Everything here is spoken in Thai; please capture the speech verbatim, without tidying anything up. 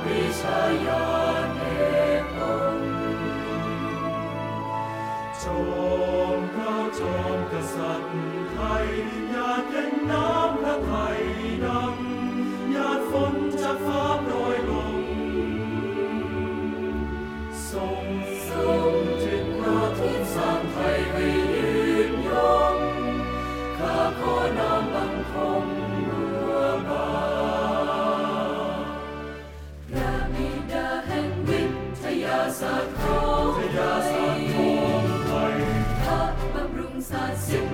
วิชาญาณเอกองค์จอมเกล้าจอมกษัตริย์ไทยหยาดเย็นน้ำพระทัยดังหยาดฝนจากฟ้าโปรยลงทรงจิตประทุนสร้างไทยให้ยืนยงข้าขอน้อมบังคมบัวบานพระบิดาแห่งวิทยาศาสตร์ของไทยพระบำรุงศาสตร์